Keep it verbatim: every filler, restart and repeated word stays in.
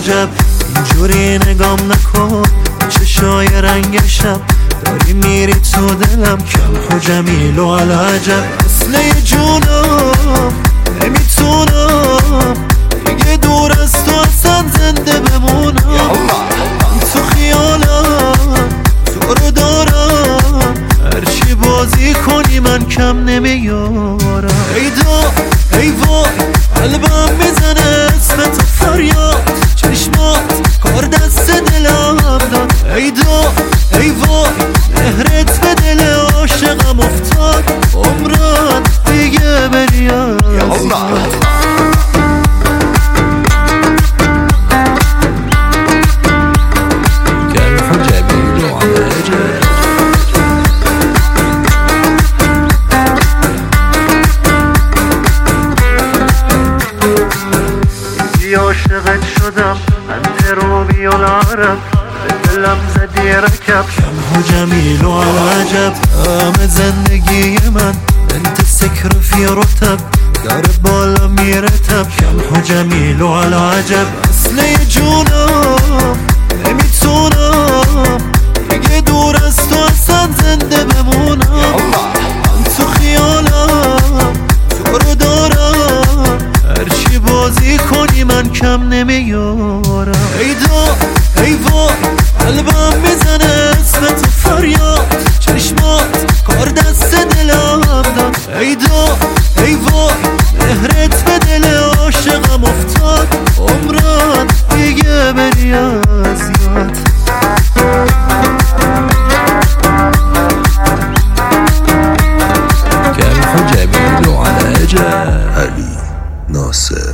عجب اینجوری نگام نکن چشای رنگ شب داری میری تو دلم کم و جمیل و عجب اصله جونم نمیتونم دیگه دور از تو اصلا زنده بمونم من تو خیالم تو رو دارم هرچی بازی کنی من کم نمیارم ای دا ای وای قلبم میزنه اسم تو فریاد چشمات کار دست دلم داد ای دا ای وای مهرت به دل عاشقم افتاد عمران دیگه بری از عاشقت شدم انت روبی العرب به دلم زدی رکب کم و جمیل و عجب همه زندگی من انت سکر فی رتب داره بالا میرتب کم و جمیل و عجب اصله جونم نمیتونم دیگه دور از تو اصلا زنده بمونم من تو خیالم تو رو دارم هرچی بازی کنی من کم نمیارم ای دا ای وای قلبم میزنه اسم تو فریاد چشمات کار دست دلم داد ای دا ای وای مهرت به دل عاشقم افتاد عمران دیگه بری از یاد كيف جميل على جاه علي ناصر